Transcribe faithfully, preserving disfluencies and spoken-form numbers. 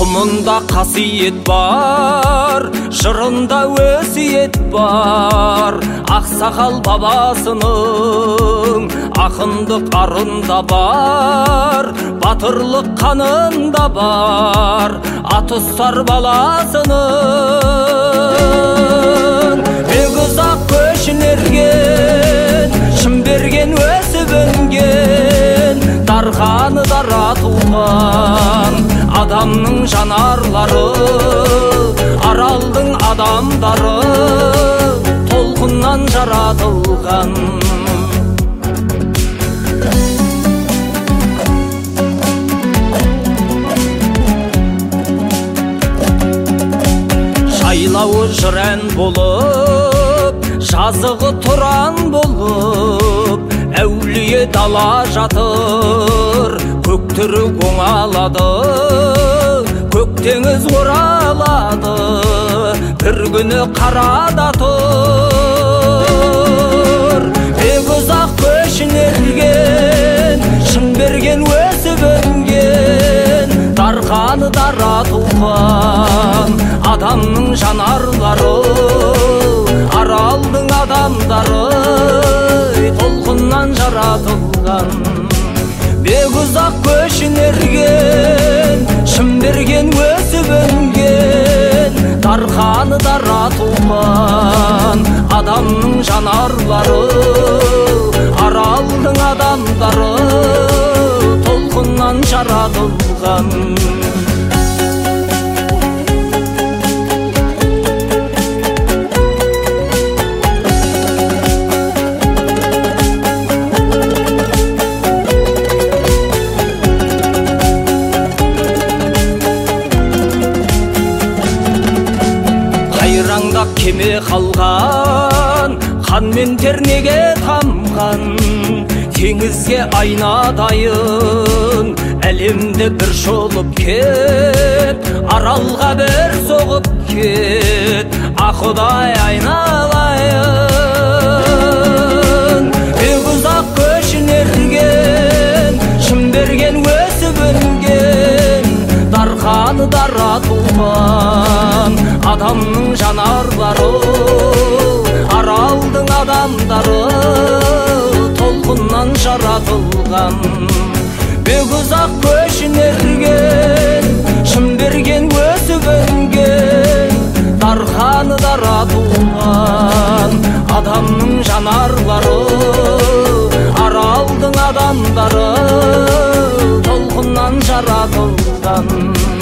Құмында қасиет бар, жырында өсиет бар. Ақсақал бабасының ақындық арында бар, батырлық қанында бар, атұстар баласының. Бек ұзақ көшін ерген, шын берген өсіп өнген, дарханы дара туған адамның жанарлары, аралдың адамдары толқыннан жаратылған. Жайлауы жырән болып, жазығы тұран болып, әулие дала жатыр, көктері оңалады, көк теңіз оралады, бір күні қарада тұр. Бек ұзақ көшін ерген, шын берген өсіп өнген, дарханы дара туған адамның жанарлары, аралдың адамдары толқыннан жаратылған. Бек ұзақ көшін ерген, шын берген өсіп өнген, дарханы дара туған адамның жанарлары, аралдың адамдары толқыннан жаратылған. Қайраңдап кеме қалған, қан мен тернеге тамған, теңізге айнадайын әлемді бір шолып кет, аралға бір соғып кет, ақұдай айналайын. Бек ұзақ көшін ерген, шын берген өсіп өнген, дарханы дара туған адамның жанарлары, аралдың адамдары толқыннан жаратылған. Бек ұзақ көшін ерген, шын берген өсіп өнген, дарханы дара туған адамның жанарлары, аралдың адамдары толқыннан жаратылған.